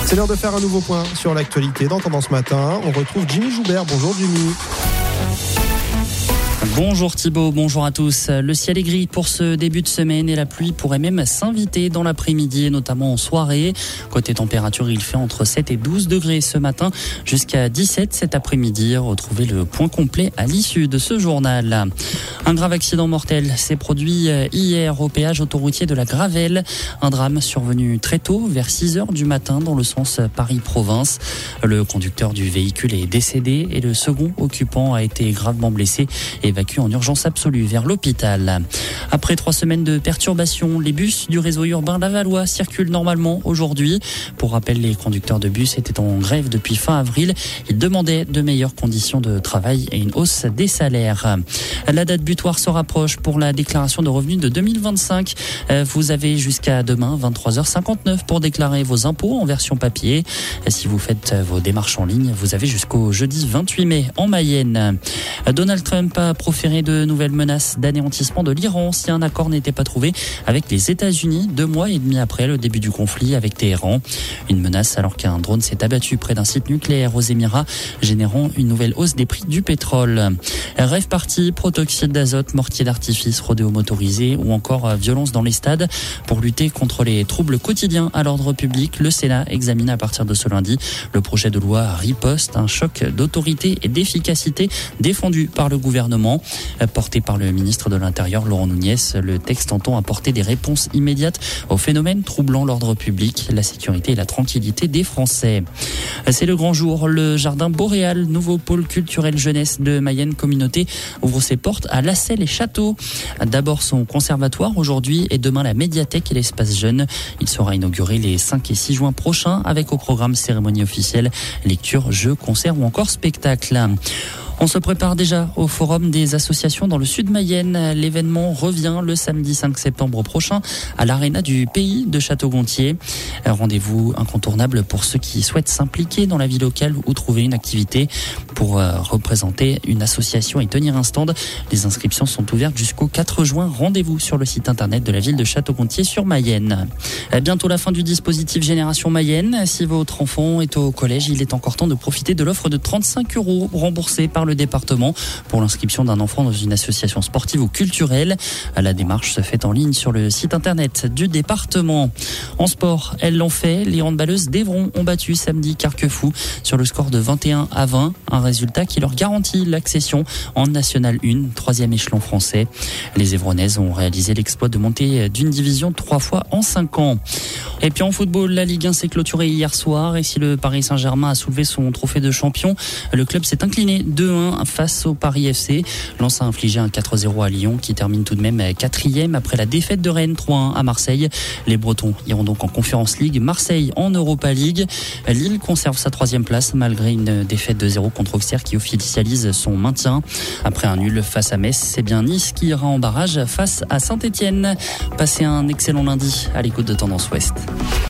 C'est l'heure de faire un nouveau point sur l'actualité dans Tendance Matin. On retrouve Jimmy Joubert. Bonjour Jimmy. Bonjour Thibaut, bonjour à tous. Le ciel est gris pour ce début de semaine et la pluie pourrait même s'inviter dans l'après-midi et notamment en soirée. Côté température, il fait entre 7 et 12 degrés ce matin jusqu'à 17 cet après-midi. Retrouvez le point complet à l'issue de ce journal. Un grave accident mortel s'est produit hier au péage autoroutier de la Gravelle. Un drame survenu très tôt, vers 6 heures du matin dans le sens Paris-Province. Le conducteur du véhicule est décédé et le second occupant a été gravement blessé et évacué en urgence absolue vers l'hôpital. Après 3 semaines de perturbations, les bus du réseau urbain lavallois circulent normalement aujourd'hui. Pour rappel, les conducteurs de bus étaient en grève depuis fin avril. Ils demandaient de meilleures conditions de travail et une hausse des salaires. La date butoir se rapproche pour la déclaration de revenus de 2025. Vous avez jusqu'à demain, 23h59, pour déclarer vos impôts en version papier. Si vous faites vos démarches en ligne, vous avez jusqu'au jeudi 28 mai en Mayenne. Donald Trump a proféré de nouvelles menaces d'anéantissement de l'Iran si un accord n'était pas trouvé avec les États-Unis 2 mois et demi après le début du conflit avec Téhéran. Une menace alors qu'un drone s'est abattu près d'un site nucléaire aux Émirats, générant une nouvelle hausse des prix du pétrole. Rêve party, protoxyde d'azote, mortier d'artifice, rodéo motorisé ou encore violence dans les stades. Pour lutter contre les troubles quotidiens à l'ordre public, le Sénat examine à partir de ce lundi le projet de loi Riposte, un choc d'autorité et d'efficacité défendu par le gouvernement. Porté par le ministre de l'Intérieur, Laurent Nunez, le texte entend apporter des réponses immédiates aux phénomènes troublant l'ordre public, la sécurité et la tranquillité des Français. C'est le grand jour. Le jardin boréal, nouveau pôle culturel jeunesse de Mayenne Communauté, ouvre ses portes à Lassel et Château. D'abord son conservatoire aujourd'hui et demain la médiathèque et l'espace jeune. Il sera inauguré les 5 et 6 juin prochains avec au programme cérémonie officielle, lecture, jeux, concerts ou encore spectacles. On se prépare déjà au forum des associations dans le sud Mayenne. L'événement revient le samedi 5 septembre prochain à l'Arena du Pays de Château-Gontier. Rendez-vous incontournable pour ceux qui souhaitent s'impliquer dans la vie locale ou trouver une activité pour représenter une association et tenir un stand. Les inscriptions sont ouvertes jusqu'au 4 juin. Rendez-vous sur le site internet de la ville de Château-Gontier sur Mayenne. Bientôt la fin du dispositif Génération Mayenne. Si votre enfant est au collège, il est encore temps de profiter de l'offre de 35 € remboursée par le département pour l'inscription d'un enfant dans une association sportive ou culturelle. La démarche se fait en ligne sur le site internet du département. En sport, elles l'ont fait. Les handballeuses d'Evron ont battu samedi Carquefou sur le score de 21-20. Un résultat qui leur garantit l'accession en National 1, 3e échelon français. Les Évronnaises ont réalisé l'exploit de monter d'une division 3 fois en 5 ans. Et puis en football, la Ligue 1 s'est clôturée hier soir et si le Paris Saint-Germain a soulevé son trophée de champion, le club s'est incliné 2-1 face au Paris FC. Lens a infligé un 4-0 à Lyon qui termine tout de même 4e après la défaite de Rennes 3-1 à Marseille. Les Bretons iront donc en Conference League, Marseille en Europa League. Lille conserve sa 3e place malgré une défaite de 0 contre Auxerre qui officialise son maintien. Après un nul face à Metz, c'est bien Nice qui ira en barrage face à Saint-Etienne. Passez un excellent lundi à l'écoute de Tendance Ouest.